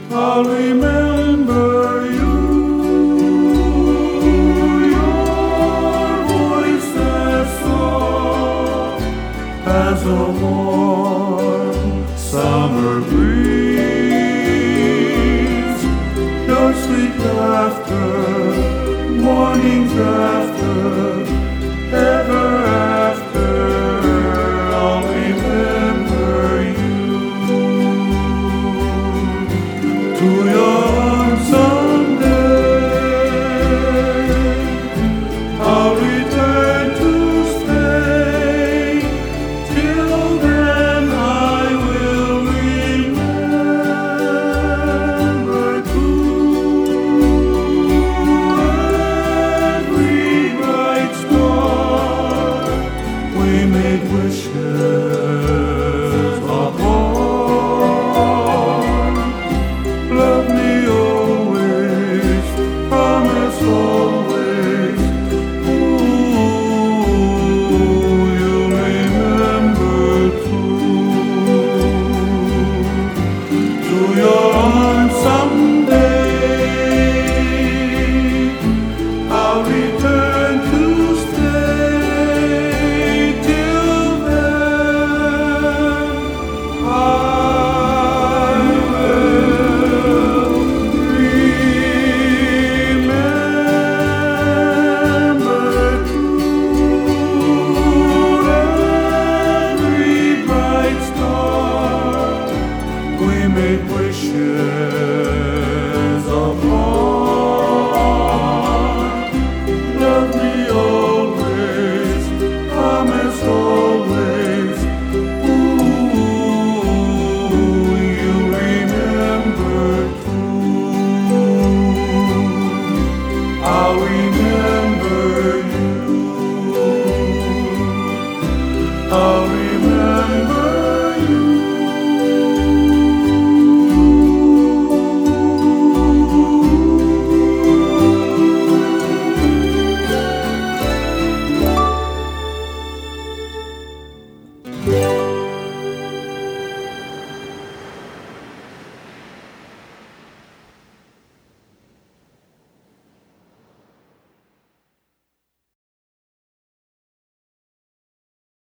I'll remember you. Your voice as soft as a warm summer breeze. Your sweet laughter, mornings after, ever after. I'll remember you. To your arms someday I'll return to stay. Till then I will remember through every bright star we made wishes upon. Love me always, promise always. Ooh, you'll remember too. To your arms someday I'll return to stay. Till then I will remember through every bright star we made wishes upon. Love me always, promise always. Ooh, you remember too. I'll remember you. I'll remember